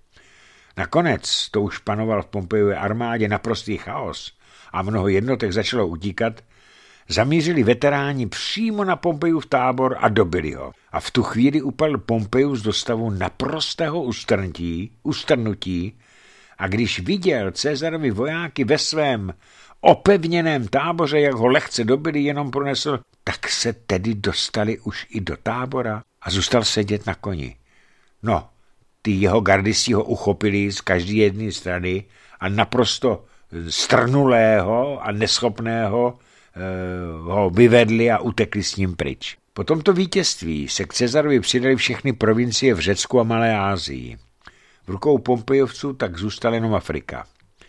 Speaker 1: Nakonec to už panoval v Pompejové armádě naprostý chaos a mnoho jednotek začalo utíkat, zamířili veteráni přímo na Pompejův tábor a dobili ho. A v tu chvíli upadl Pompejus do stavu naprostého ustrnutí, ustrnutí a když viděl Cezarovi vojáky ve svém opevněném táboře, jak ho lehce dobili, jenom pronesl, tak se tedy dostali už i do tábora a zůstal sedět na koni. No, ty jeho gardisti ho uchopili z každé jedné strany a naprosto strnulého a neschopného eh, ho vyvedli a utekli s ním pryč. Po tomto vítězství se k Cezarovi přidali všechny provincie v Řecku a Malé Asii. V rukou Pompejovců tak zůstala jenom Afrika.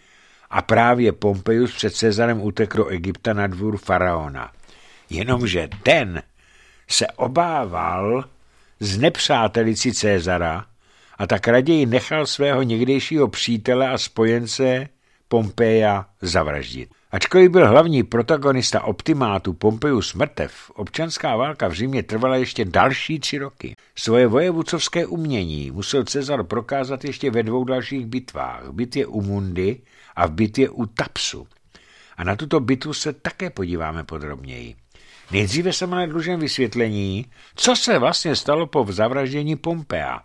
Speaker 1: A právě Pompejus před Cezarem utekl do Egypta na dvůr faraona. Jenomže ten se obával znepřátelici Cezara a tak raději nechal svého někdejšího přítele a spojence Pompeja zavraždit. Ačkoliv byl hlavní protagonista optimátu Pompejus mrtev, občanská válka v Římě trvala ještě další tři roky. Svoje vojevůdcovské umění musel Cezar prokázat ještě ve dvou dalších bitvách, v bitvě u Mundy a v bitvě u Tapsu. A na tuto bitvu se také podíváme podrobněji. Nejdříve jsem ale dlužen vysvětlení, co se vlastně stalo po zavraždění Pompeja.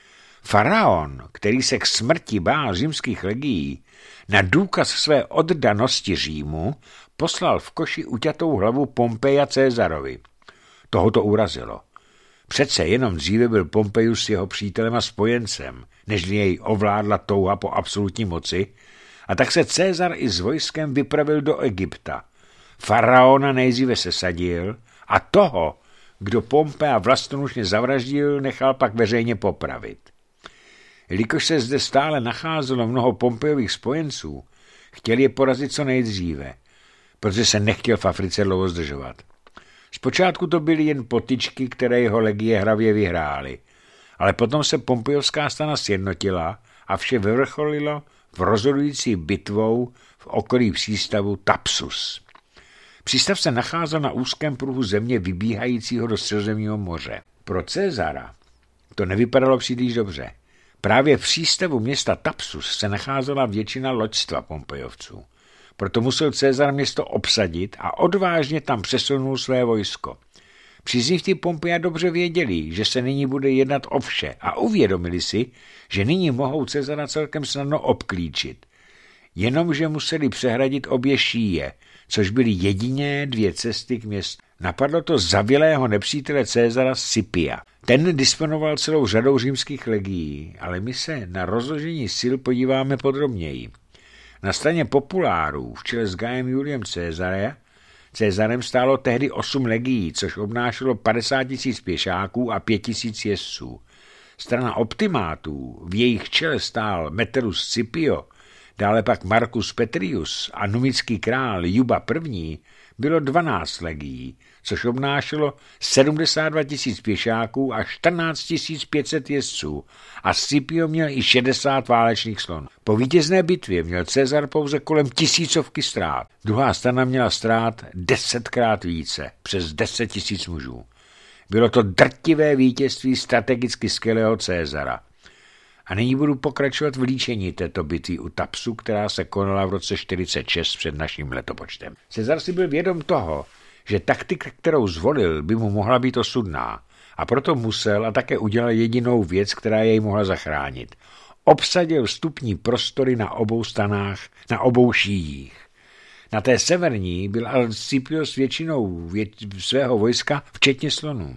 Speaker 1: Faraon, který se k smrti bál římských legií, na důkaz své oddanosti Římu poslal v koši uťatou hlavu Pompeja Cezarovi. Toho to urazilo. Přece jenom dříve byl Pompejus jeho přítelem a spojencem, nežli jej ovládla touha po absolutní moci, a tak se Cezar i s vojskem vypravil do Egypta. Faraona nejdříve sesadil a toho, kdo Pompeja vlastoručně zavraždil, nechal pak veřejně popravit. Jelikož se zde stále nacházelo mnoho Pompejových spojenců, chtěl je porazit co nejdříve, protože se nechtěl v Africe dlouho zdržovat. Zpočátku to byly jen potyčky, které jeho legie hravě vyhrály, ale potom se Pompejovská strana sjednotila a vše vyvrcholilo v rozhodující bitvou v okolí přístavu Tapsus. Přístav se nacházel na úzkém pruhu země vybíhajícího do Středozemního moře. Pro Cezara to nevypadalo příliš dobře. Právě v přístavu města Tapsus se nacházela většina loďstva Pompejovců. Proto musel Cezar město obsadit a odvážně tam přesunul své vojsko. Příznivci Pompeja dobře věděli, že se nyní bude jednat o vše a uvědomili si, že nyní mohou Cezara celkem snadno obklíčit. Jenomže museli přehradit obě šíje, což byly jediné dvě cesty k městu. Napadlo to zavilého nepřítele Cezara Scipia. Ten disponoval celou řadou římských legií, ale my se na rozložení sil podíváme podrobněji. Na straně populárů v čele s Gaiem Juliem Cezarem, Cezarem stálo tehdy osm legií, což obnášelo padesát tisíc pěšáků a pět tisíc jezdců. Strana optimátů, v jejich čele stál Metellus Scipio, dále pak Marcus Petrius a numický král Juba I., bylo dvanáct legií, což obnášelo sedmdesát dva tisíc pěšáků a čtrnáct tisíc pět set jezdců a Scipio měl i šedesát válečných slonů. Po vítězné bitvě měl Cezar pouze kolem tisícovky ztrát. Druhá strana měla ztrát desetkrát více, přes deset tisíc mužů. Bylo to drtivé vítězství strategicky skvělého Cezara. A nyní budu pokračovat v líčení této bitvy u Thapsu, která se konala v roce čtyřicet šest před naším letopočtem. Cezar si byl vědom toho, že taktika, kterou zvolil, by mu mohla být osudná, a proto musel a také udělal jedinou věc, která jej mohla zachránit. Obsadil vstupní prostory na obou stranách, na obou šíjích. Na té severní byl ale Scipio s většinou vě- svého vojska, včetně slonů.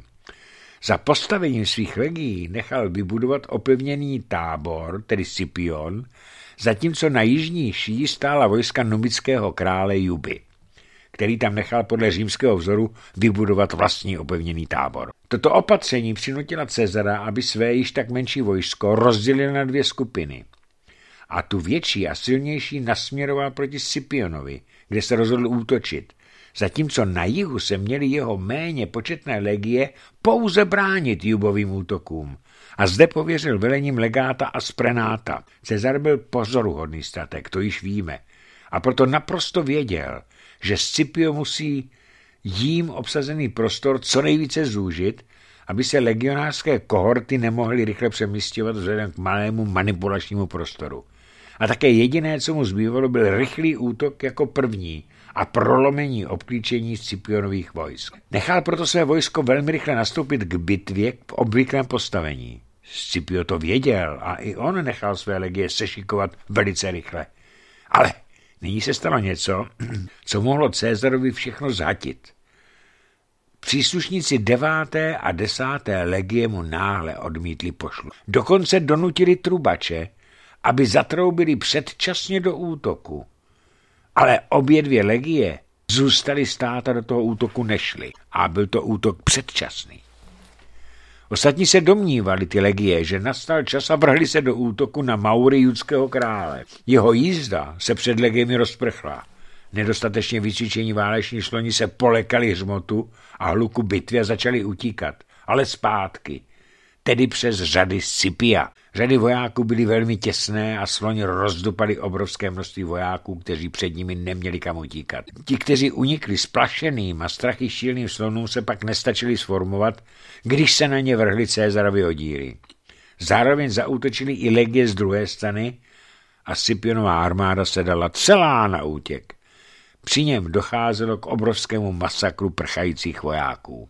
Speaker 1: Za postavením svých legií nechal vybudovat opevněný tábor, tedy Scipion, zatímco na jižní šíji stála vojska numického krále Juby, který tam nechal podle římského vzoru vybudovat vlastní opevněný tábor. Toto opatření přinutila Cezara, aby své již tak menší vojsko rozdělil na dvě skupiny. A tu větší a silnější nasměroval proti Scipionovi, kde se rozhodl útočit, zatímco na jihu se měly jeho méně početné legie pouze bránit Jubovým útokům. A zde pověřil velením legáta Asprenáta. Cezar byl pozoruhodný strateg, to již víme. A proto naprosto věděl, že Scipio musí jím obsazený prostor co nejvíce zúžit, aby se legionářské kohorty nemohly rychle přemístěvat vzhledem k malému manipulačnímu prostoru. A také jediné, co mu zbývalo, byl rychlý útok jako první a prolomení obklíčení Scipionových vojsk. Nechal proto své vojsko velmi rychle nastoupit k bitvě v obvyklém postavení. Scipio to věděl a i on nechal své legie sešikovat velice rychle. Ale nyní se stalo něco, co mohlo Cezarovi všechno zhatit. Příslušníci deváté a desáté legie mu náhle odmítli pošlu. Dokonce donutili trubače, aby zatroubili předčasně do útoku. Ale obě dvě legie zůstaly stát a do toho útoku nešly. A byl to útok předčasný. Ostatní se domnívali ty legie, že nastal čas a vrhli se do útoku na Maury judského krále. Jeho jízda se před legiemi rozprchla. Nedostatečně vycvičení váleční sloni se polekali hřmotu a hluku bitvy a začali utíkat. Ale zpátky, tedy přes řady Scipia. Řady vojáků byly velmi těsné a sloni rozdupali obrovské množství vojáků, kteří před nimi neměli kam utíkat. Ti, kteří unikli splašeným a strachy šíleným slonům, se pak nestačili sformovat, když se na ně vrhli Cezarovi oddíly. Zároveň zaútočili i legie z druhé strany a Scipionová armáda se dala celá na útěk. Při něm docházelo k obrovskému masakru prchajících vojáků.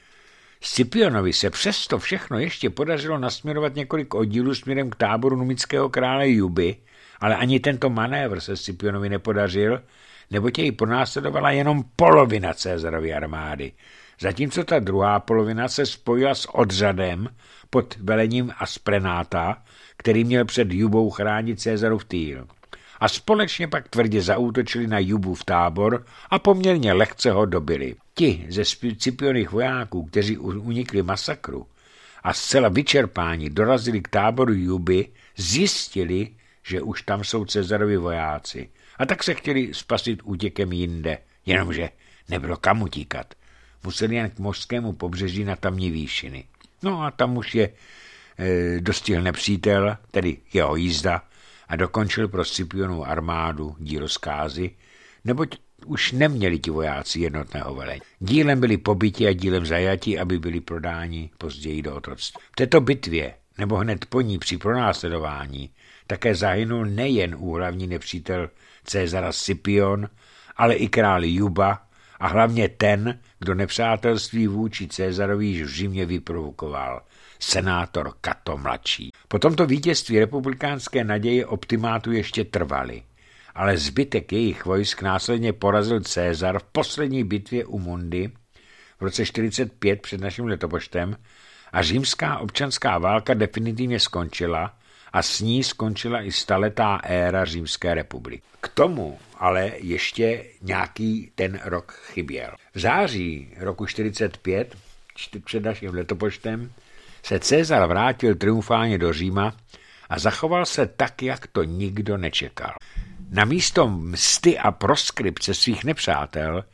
Speaker 1: Scipionovi se přesto všechno ještě podařilo nasměrovat několik oddílů směrem k táboru numického krále Juby, ale ani tento manévr se Scipionovi nepodařil, neboť jej pronásledovala jenom polovina Cezarovy armády, zatímco ta druhá polovina se spojila s odřadem pod velením Asprenáta, který měl před Jubou chránit Cezarův týl. A společně pak tvrdě zaútočili na Jubův tábor a poměrně lehce ho dobili. Ti ze Scipionových vojáků, kteří unikli masakru a zcela vyčerpáni dorazili k táboru Juby, zjistili, že už tam jsou Cezarovi vojáci. A tak se chtěli spasit útěkem jinde, jenomže nebylo kam utíkat. Museli jen k mořskému pobřeží na tamní výšiny. No a tam už je e, dostihl nepřítel, tedy jeho jízda, a dokončil pro Scipionovu armádu dílo zkázy, neboť už neměli ti vojáci jednotného velení. Dílem byli pobyti a dílem zajati, aby byli prodáni později do otroctví. V této bitvě, nebo hned po ní při pronásledování, také zahynul nejen úhlavní nepřítel Cezara Scipion, ale i král Juba a hlavně ten, kdo nepřátelství vůči Cezarovi již v Římě vyprovokoval, senátor Cato mladší. Po tomto vítězství republikánské naděje optimátu ještě trvaly, ale zbytek jejich vojsk následně porazil Cezar v poslední bitvě u Mundy v roce čtyřicet pět před naším letopočtem a římská občanská válka definitivně skončila a s ní skončila i staletá éra Římské republiky. K tomu ale ještě nějaký ten rok chyběl. V září roku čtyřicet pět před naším letopočtem se Cezar vrátil triumfálně do Říma a zachoval se tak, jak to nikdo nečekal. Na místo msty a proskripce svých nepřátel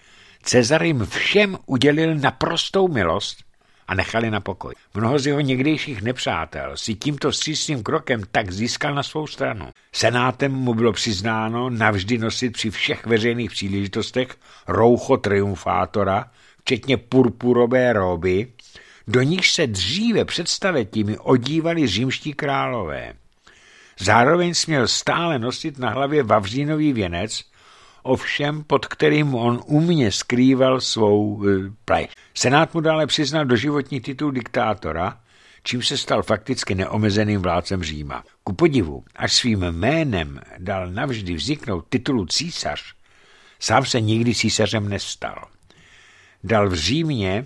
Speaker 1: Cezar jim všem udělil naprostou milost a nechali na pokoj. Mnoho z jeho někdejších nepřátel si tímto vstřícným krokem tak získal na svou stranu. Senátem mu bylo přiznáno navždy nosit při všech veřejných příležitostech roucho triumfátora, včetně purpurové róby, do níž se dříve před staletími odívali římští králové. Zároveň směl stále nosit na hlavě vavřínový věnec, ovšem pod kterým on umně skrýval svou e, pleš. Senát mu dále přiznal doživotní titul diktátora, čím se stal fakticky neomezeným vládcem Říma. Ku podivu, až svým jménem dal navždy vzniknout titulu císař, sám se nikdy císařem nestal. Dal v Římě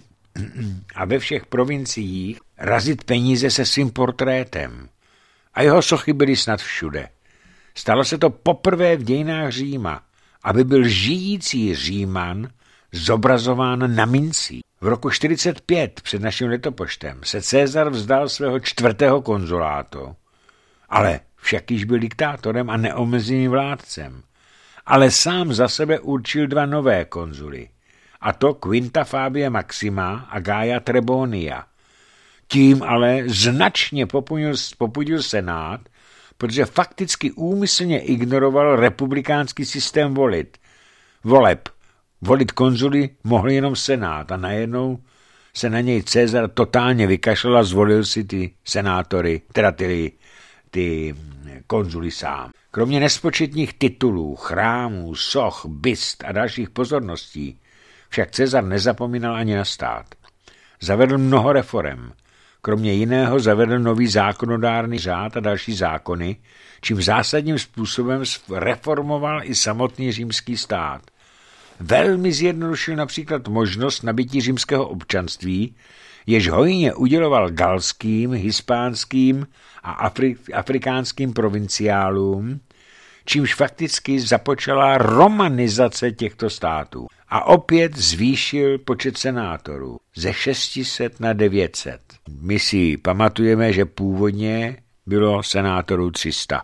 Speaker 1: a ve všech provinciích razit peníze se svým portrétem a jeho sochy byly snad všude. Stalo se to poprvé v dějinách Říma, aby byl žijící Říman zobrazován na minci. V roku čtyřicet pět před naším letopočtem se Cezar vzdal svého čtvrtého konzulátu, ale však již byl diktátorem a neomezeným vládcem. Ale sám za sebe určil dva nové konzuly, a to Quinta Fabia Maxima a Gaia Trebonia. Tím ale značně popudil, popudil senát, protože fakticky úmyslně ignoroval republikánský systém volit. Voleb. Volit konzuly mohl jenom senát a najednou se na něj Cezar totálně vykašlal a zvolil si ty senátory, teda ty, ty konzuly sám. Kromě nespočetných titulů, chrámů, soch, byst a dalších pozorností však Cezar nezapomínal ani na stát. Zavedl mnoho reforem. Kromě jiného zavedl nový zákonodárný řád a další zákony, čím zásadním způsobem reformoval i samotný římský stát. Velmi zjednodušil například možnost nabytí římského občanství, jež hojně uděloval galským, hispánským a afri- afrikánským provinciálům, čímž fakticky započala romanizace těchto států. A opět zvýšil počet senátorů ze šesti set na devět set. My si pamatujeme, že původně bylo senátorů tři sta.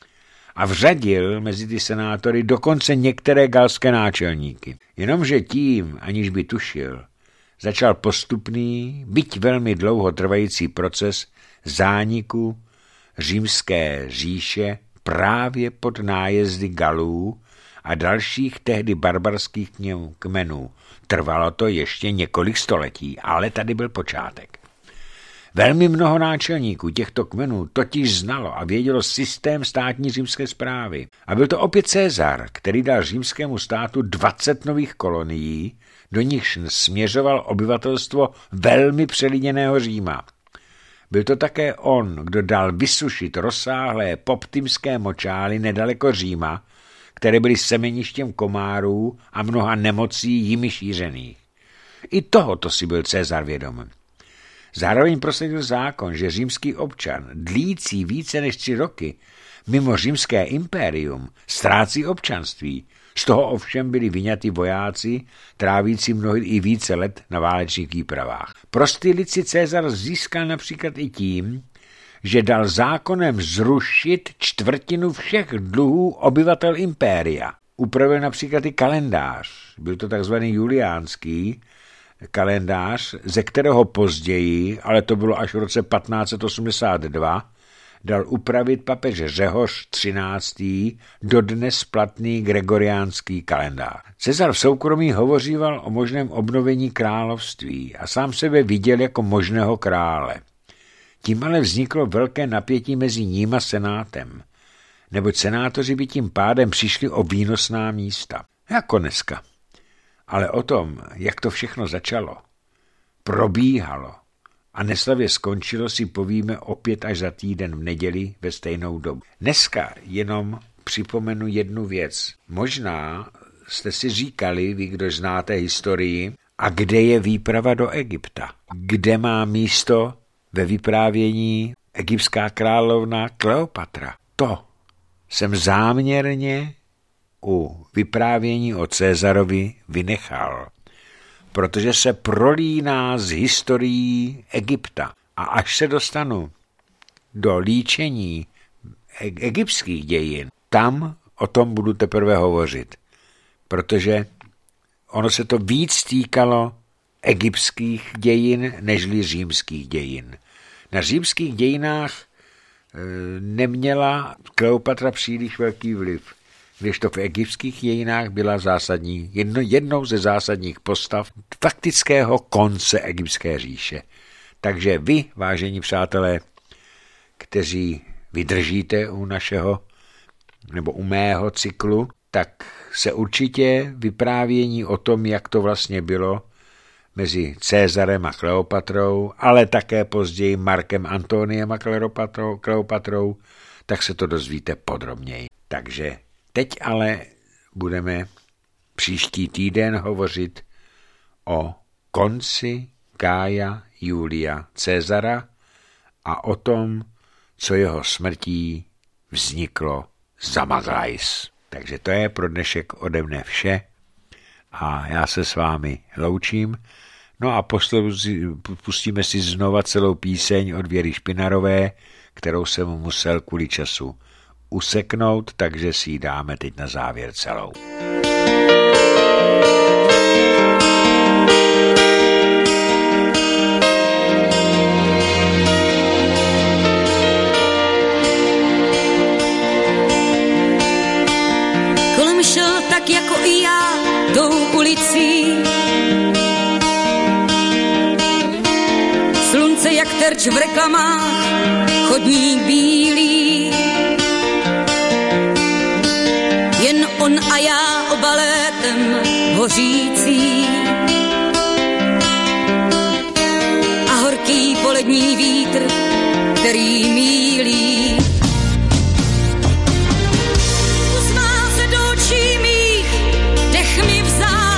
Speaker 1: A vřadil mezi ty senátory dokonce některé galské náčelníky. Jenomže tím, aniž by tušil, začal postupný, byť velmi dlouho trvající proces zániku římské říše právě pod nájezdy Galů a dalších tehdy barbarských kmenů. Trvalo to ještě několik století, ale tady byl počátek. Velmi mnoho náčelníků těchto kmenů totiž znalo a vědělo systém státní římské správy. A byl to opět Cezar, který dal římskému státu dvacet nových kolonií, do nichž směřoval obyvatelstvo velmi přelidněného Říma. Byl to také on, kdo dal vysušit rozsáhlé poptymské močály nedaleko Říma, které byly semeništěm komárů a mnoha nemocí jimi šířených. I tohoto si byl Cezar vědom. Zároveň prosadil zákon, že římský občan, dlící více než tři roky, mimo římské impérium, ztrácí občanství. Z toho ovšem byli vyňati vojáci, trávící mnohdy i více let na válečných výpravách. Prostý lid si Cezar získal například i tím, že dal zákonem zrušit čtvrtinu všech dluhů obyvatel impéria. Upravil například i kalendář, byl to takzvaný juliánský kalendář, ze kterého později, ale to bylo až v roce patnáct set osmdesát dva, dal upravit papež Řehoř třináctý dodnes platný gregoriánský kalendář. Cezar v soukromí hovoříval o možném obnovení království a sám sebe viděl jako možného krále. Tím ale vzniklo velké napětí mezi ním a senátem, neboť senátoři by tím pádem přišli o výnosná místa. Jako dneska. Ale o tom, jak to všechno začalo, probíhalo a neslavě skončilo, si povíme opět až za týden v neděli ve stejnou dobu. Dneska jenom připomenu jednu věc. Možná jste si říkali, vy, kdo znáte historii, a kde je výprava do Egypta? Kde má místo ve vyprávění egyptská královna Kleopatra? To jsem záměrně u vyprávění o Cezarovi vynechal, protože se prolíná z historií Egypta. A až se dostanu do líčení egyptských dějin, tam o tom budu teprve hovořit, protože ono se to víc týkalo egyptských dějin nežli římských dějin. Na římských dějinách e, neměla Kleopatra příliš velký vliv, když to v egyptských dějinách byla zásadní, jedno, jednou ze zásadních postav faktického konce egyptské říše. Takže vy, vážení přátelé, kteří vydržíte u našeho nebo u mého cyklu, tak se určitě vyprávění o tom, jak to vlastně bylo mezi Césarem a Kleopatrou, ale také později Markem Antoniem a Kleopatrou, Kleopatrou, tak se to dozvíte podrobněji. Takže teď ale budeme příští týden hovořit o konci Gaia Julia Cezara a o tom, co jeho smrtí vzniklo Zamaglajs. Takže to je pro dnešek ode mne vše a já se s vámi loučím. No a pustíme si znova celou píseň od Věry Špinarové, kterou jsem musel kvůli času useknout, takže si ji dáme teď na závěr celou.
Speaker 2: Kolem šel tak jako i já tou ulicí. Slunce jak terč v reklamách, chodník bílý. Jen on a já obalétem hořící. A horký polední vítr, který mílí. Usmál se do očí mých, dech mi vzal.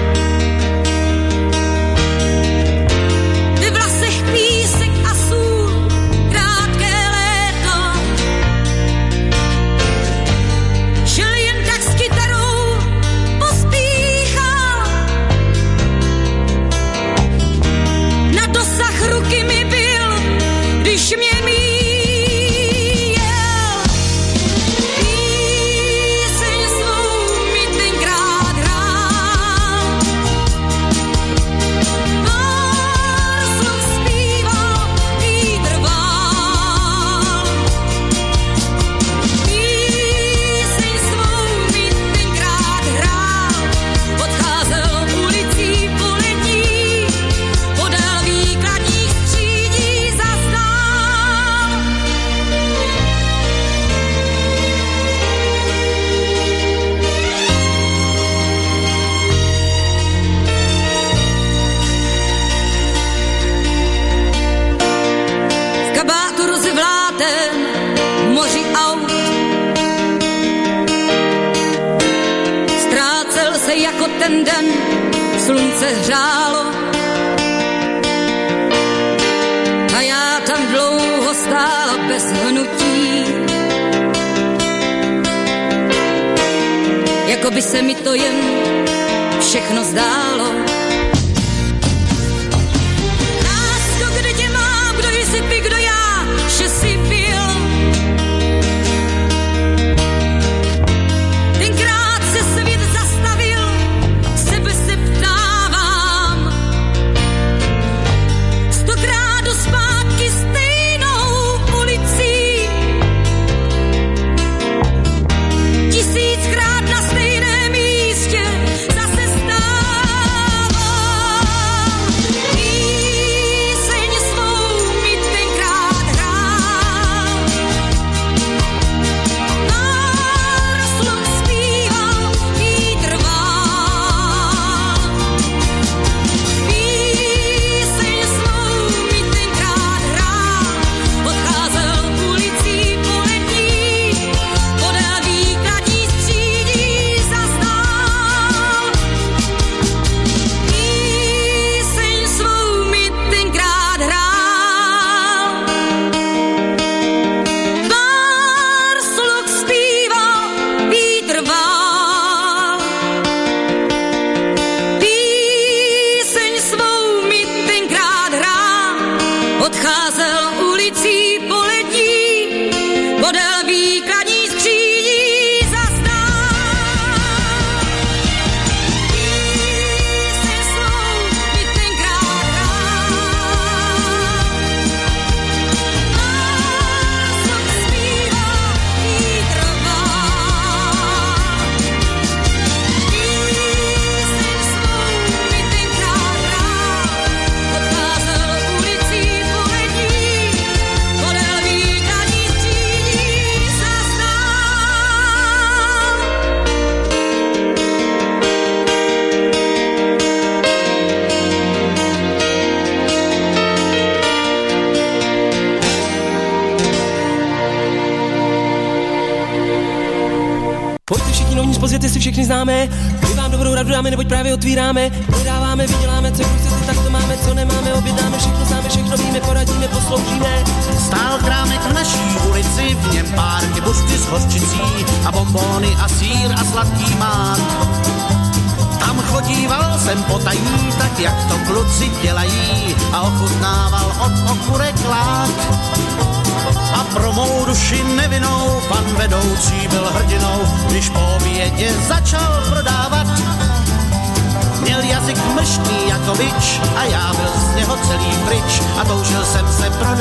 Speaker 2: Ve vlasech písek a sůl, krátké léto. Šel jen tak s kytarou, pospíchal. Na dosah ruky mi byl, když mě míjel. Píseň svou mi tenkrát hrál. Pár slov zpíval, vítr vál. Píseň svou mi tenkrát hrál. Odcházel ulicí polední, podél výkladních střídí zastál. V kabátu rozevlátém v moři aut ztrácel se jako ten den, slunce hřálo. A já tam dlouho stála bez hnutí. Jako by se mi to jen všechno zdálo. Lásko, kde tě mám, kdo jsi ty, kdo já, že jsi byl. Tenkrát se svět zastavil, sebe se ptávám. Stokrát do zpátky stejnou ulicí. Tisíckrát na stejném místě zase stával. Píseň svou mi tenkrát hrál. Pár slov zpíval, vítr vál. Píseň svou mi tenkrát hrál. Odcházel ulicí polední, podél výkladní střídí zastál. Píseň svou mi tenkrát hrál. Pár slov zpíval, vítr vál. Píseň svou mi tenkrát hrál. Odcházel ulicí polední, podél výkladní střídí zastál. Píseň
Speaker 3: recepty si všechny známe. My vám dobrou radu dáme, neboť právě otvíráme. Prodáváme, vyděláme, co chcete, tak to máme, co nemáme, objednáme, všechno známe, všechno víme, poradíme, posloužíme.
Speaker 4: Stál krámek v naší ulici, v něm párky buřty s hořčicí a bombóny a sýr a sladký mák. Tam chodíval jsem potají, tak jak to kluci dělají, a ochutnával od okurek lák. A pro mou duši nevinnou pan vedoucí byl hrdinou, když po obědě začal prodávat. Měl jazyk mlštý jako bič a já byl z něho celý pryč a toužil jsem